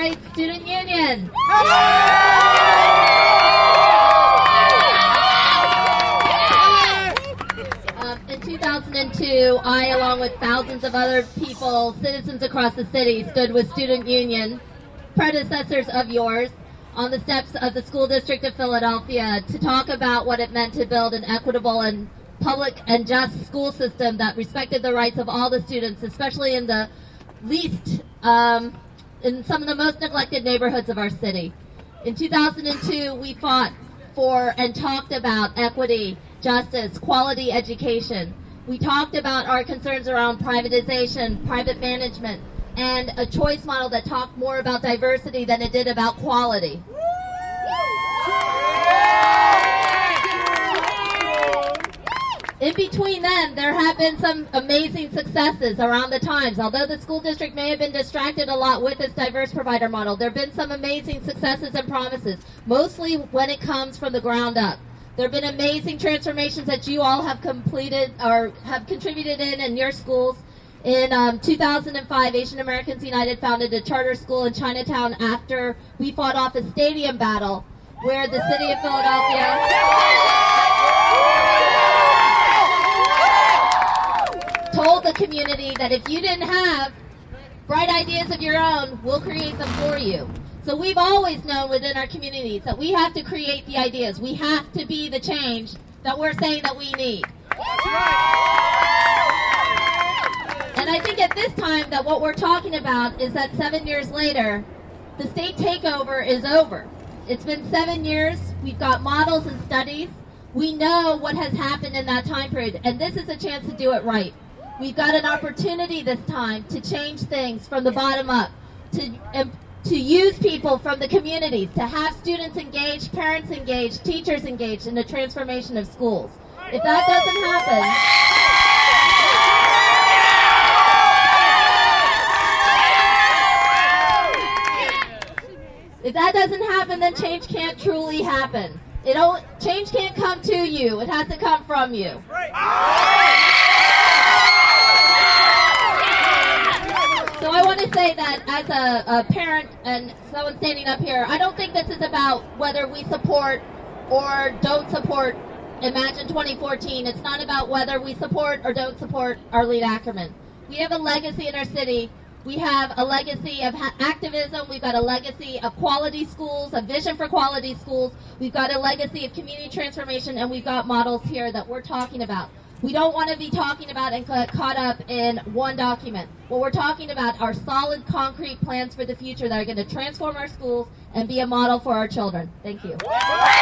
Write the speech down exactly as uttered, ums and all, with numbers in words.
Heights Student Union. Um, in two thousand two, I, along with thousands of other people, citizens across the city, stood with Student Union, predecessors of yours, on the steps of the School District of Philadelphia to talk about what it meant to build an equitable and public and just school system that respected the rights of all the students, especially in the least, um, in some of the most neglected neighborhoods of our city. In two thousand two, we fought for and talked about equity, justice, quality education. We talked about our concerns around privatization, private management, and a choice model that talked more about diversity than it did about quality. In between then, there have been some amazing successes around the times. Although the school district may have been distracted a lot with its diverse provider model, there have been some amazing successes and promises, mostly when it comes from the ground up. There have been amazing transformations that you all have completed or have contributed in in your schools. In um, two thousand five, Asian Americans United founded a charter school in Chinatown after we fought off a stadium battle where the city of Philadelphia told the community that if you didn't have bright ideas of your own, we'll create them for you. So we've always known within our communities that we have to create the ideas. We have to be the change that we're saying that we need. And I think at this time that what we're talking about is that seven years later, the state takeover is over. It's been seven years. We've got models and studies. We know what has happened in that time period, and this is a chance to do it right. We've got an opportunity this time to change things from the bottom up, to um, to use people from the communities, to have students engaged, parents engaged, teachers engaged in the transformation of schools. If that doesn't happen, if that doesn't happen, then change can't truly happen. It all, change can't come to you. It has to come from you. So I want to say that as a, a parent and someone standing up here, I don't think this is about whether we support or don't support Imagine twenty fourteen. It's not about whether we support or don't support Arlene Ackerman. We have a legacy in our city. We have a legacy of ha- activism. We've got a legacy of quality schools, a vision for quality schools. We've got a legacy of community transformation, and we've got models here that we're talking about. We don't want to be talking about and ca- caught up in one document. What we're talking about are solid, concrete plans for the future that are going to transform our schools and be a model for our children. Thank you.